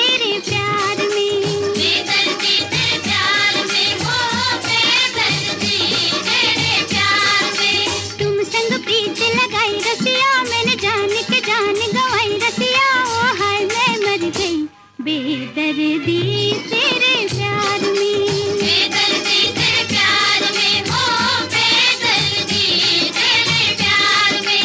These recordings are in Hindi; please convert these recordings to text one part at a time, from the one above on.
तेरे प्यार में, बेदर्दी तेरे प्यार में, हो बेदर्दी तेरे प्यार में। तुम संग प्रीत लगाई रसिया, मैंने जान के जान गवाई रसिया। ओ हाय मैं मर गई बेदर्दी तेरे प्यार में, बेदर्दी तेरे प्यार में, हो बेदर्दी तेरे प्यार में।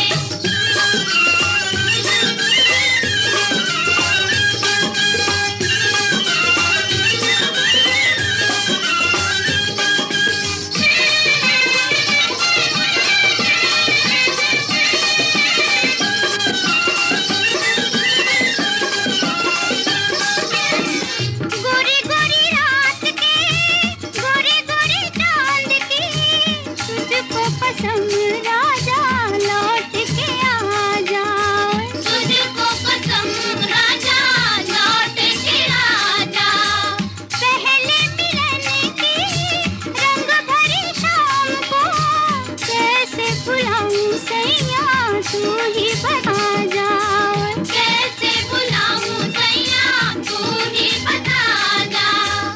गोरी गोरी रात के, गोरी गोरी चांद की, तुझको कसम राजा लौट के आ जाओ। तुझको कसम राजा लौट के आ जा। पहले मिलन की रंग भरी शाम को कैसे भुलाऊं सैया, तू ही बता जाओ। कैसे बुलाऊं सैया, तू ही बता जा।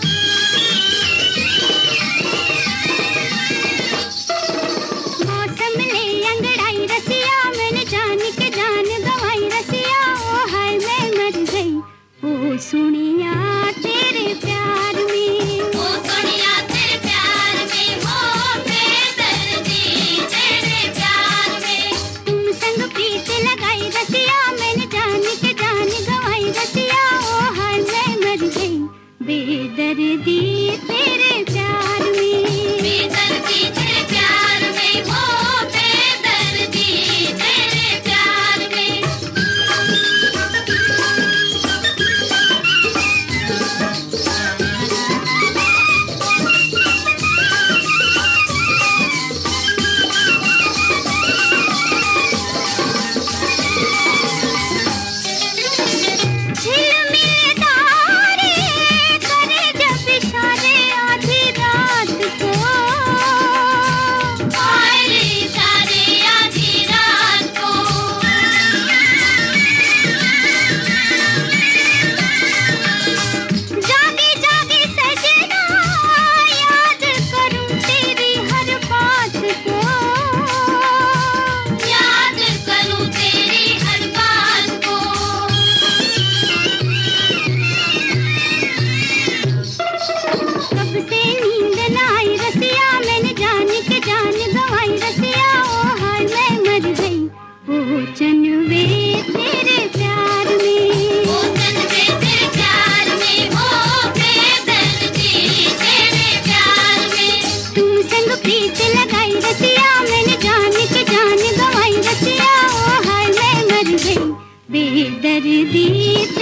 मौसम ले अंगड़ाई रसिया, मैंने जान के जान गवाई रसिया। ओ हाय मैं मर गई ओ सुनिया तेरे प्यार में, ओ सोनिया तेरे प्यार में, हो बेदर्दी तेरे प्यार में। तुम संग प्रीत लगाई रसिया, मैंने जान के जान गवाई रसिया। ओ हाय मैं मर गई बेदर्दी तेरे प्यार में, बेदर्दी तेरे प्यार में, हो बेदर्दी तेरे प्यार में। झिलमिल तारे करे जब इशारे आधी रात को, आए सारे आधी रात को। जागे जागे सजना याद करूं तेरी हर बात को। याद करूं तेरी हर बात को। कब से नींद न आई रसिया, मैंने जान के जान गवाई रसिया। ओ हाय मैं मर गई ओ चनवे तेरे प्यार में, ओ चनवे तेरे प्यार में, हो बेदर्दी तेरे प्यार में। तुम संग प्रीत लगाई रसिया, मैंने जान के जान गवाई रसिया। ओ हाय मैं मर गई बेदर्दी